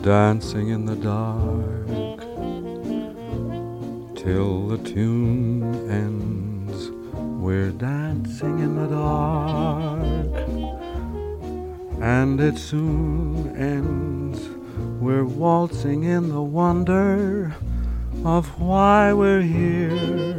dancing in the dark till the tune ends. We're dancing in the dark, and it soon ends. We're waltzing in the wonder of why we're here.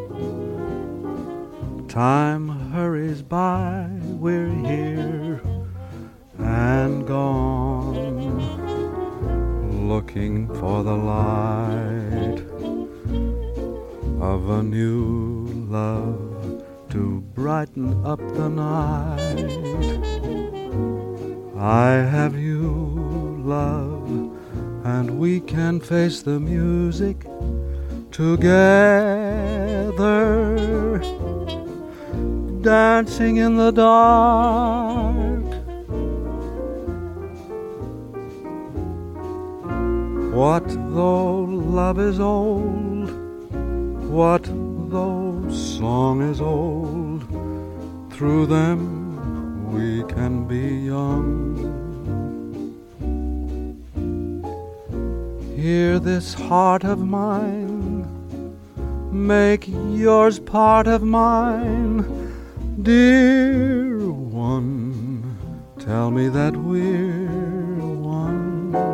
Time hurries by, we're here and gone, looking for the light of a new love to brighten up the night. I have you, love, and we can face the music together, dancing in the dark. What though love is old? What though song is old? Through them we can be young. Hear this heart of mine, make yours part of mine. Dear one, tell me that we're one.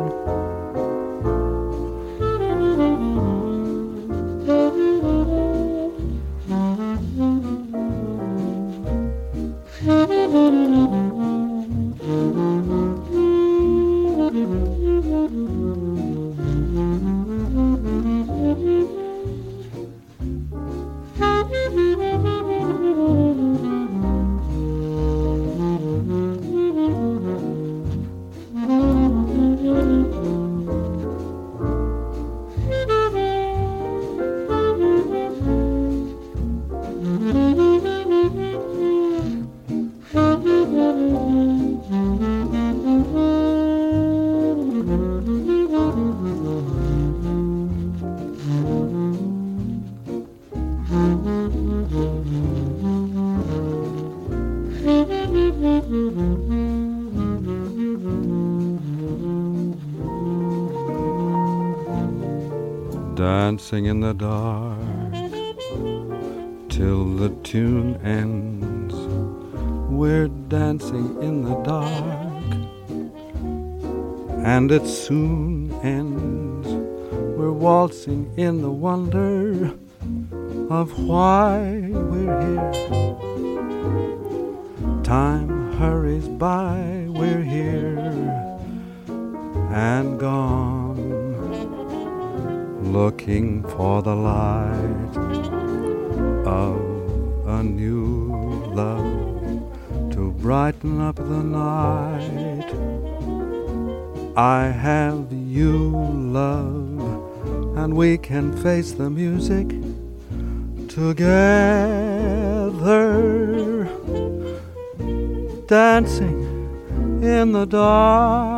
Dancing in the dark till the tune ends. We're dancing in the dark, and it soon ends. We're waltzing in the wonder of why we're here. Time hurries by, we're here and gone, looking for the light of a new love to brighten up the night. I have you, love, and we can face the music together, dancing in the dark.